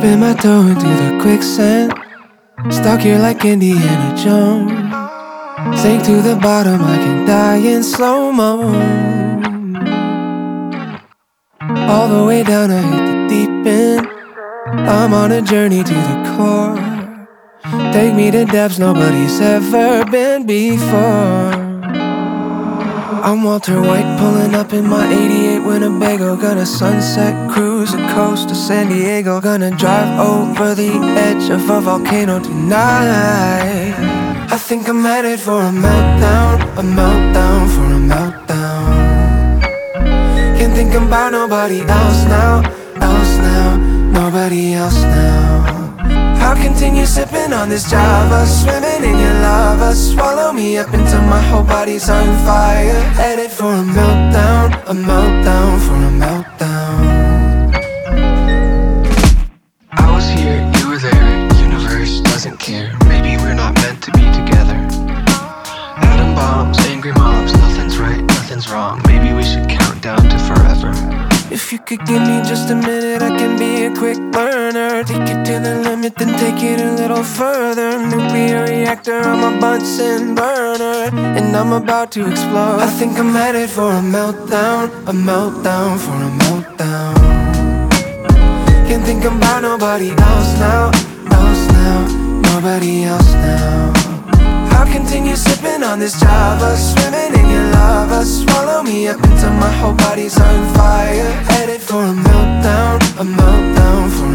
Dipping my toe into the quicksand, stuck here like Indiana Jones. Sink to the bottom, I can die in slow-mo. All the way down, I hit the deep end. I'm on a journey to the core. Take me to depths nobody's ever been before. I'm Walter White pulling up in my 88 Winnebago. Gonna sunset cruise the coast of San Diego. Gonna drive over the edge of a volcano tonight. I think I'm headed for a meltdown, a meltdown for a meltdown. Can't think about nobody else now, nobody else now. I'll continue sipping on this Java, swimming in your lava. Swallow me up until my whole body's on fire. Headed for a meltdown, a meltdown for a meltdown. I was here, you were there, universe doesn't care. Maybe we're not meant to be together. Atom bombs, angry mobs, nothing's right, nothing's wrong. Maybe we should count down to forever. If you could give me just a minute, I can be a quick learner. Take it to the limit, then take it a little further. Nuclear reactor, I'm a Bunsen burner, and I'm about to explode. I think I'm headed for a meltdown, a meltdown for a meltdown. Can't think about nobody else now, nobody else now. I'll continue sipping on this Java, swimming in your lava. Swallow me up until my whole body's on fire. Headed for a meltdown for